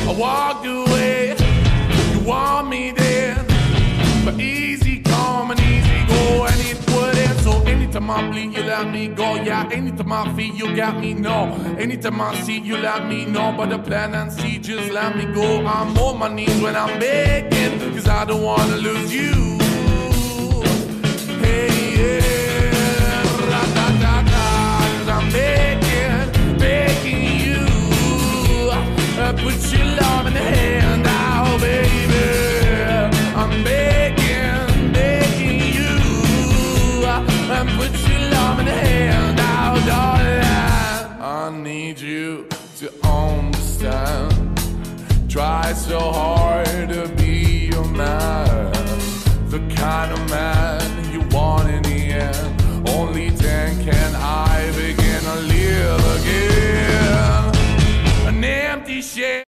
I walked away, you want me there, but easy come and easy go, and it wouldn't. So anytime I bleed, you let me go. Yeah, anytime I feel, you got me, no. Anytime I see, you let me know. But the plan and see, just let me go. I'm on my knees when I'm begging, cause I don't wanna lose you. Hey, yeah, ra-da-da-da, cause I'm begging you. Put your love in the hand now, baby. I'm begging you. And put your love in the hand out, darling. I need you to understand. Try so hard to be your man, the kind of man you want in the end. Only then can